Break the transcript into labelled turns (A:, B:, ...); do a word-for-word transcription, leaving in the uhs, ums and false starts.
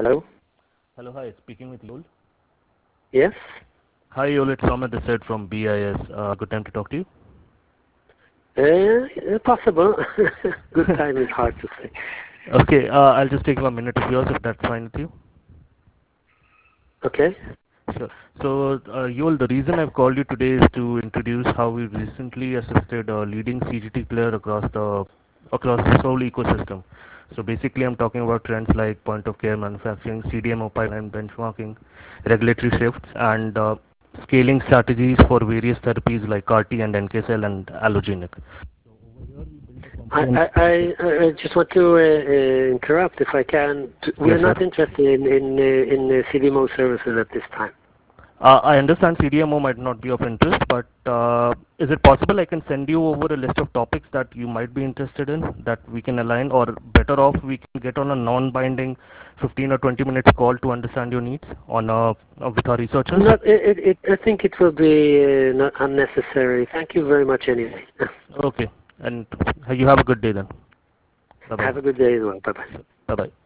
A: Hello?
B: Hello, hi, speaking with Yul.
A: Yes?
B: Hi, Yul, it's Ahmed Desai from B I S. Uh, good time to talk to you.
A: Uh, possible. Good time is hard to say.
B: Okay, uh, I'll just take a minute of yours if that's fine with you.
A: Okay.
B: Sure. So, uh, Yul, the reason I've called you today is to introduce how we recently assisted a leading C G T player across the across this whole ecosystem. So basically, I'm talking about trends like point of care manufacturing, C D M O pipeline benchmarking, regulatory shifts, and uh, scaling strategies for various therapies like CAR T and N K cell and allogenic. So over here, we built a
A: I,
B: comprehensive.
A: I, I, I just want to uh, uh, interrupt if I can. We're
B: Yes,
A: not
B: sir.
A: interested in, in, uh, in uh, C D M O services at this time.
B: Uh, I understand C D M O might not be of interest, but uh, is it possible I can send you over a list of topics that you might be interested in that we can align, or better off we can get on a non-binding fifteen or twenty minutes call to understand your needs on uh, uh, with our researchers?
A: Not, it, it, it, I think it will be uh, not unnecessary. Thank you very much anyway.
B: Okay, and you have a good day then. Bye
A: Have
B: bye.
A: a good day as well. Bye-bye.
B: Bye bye.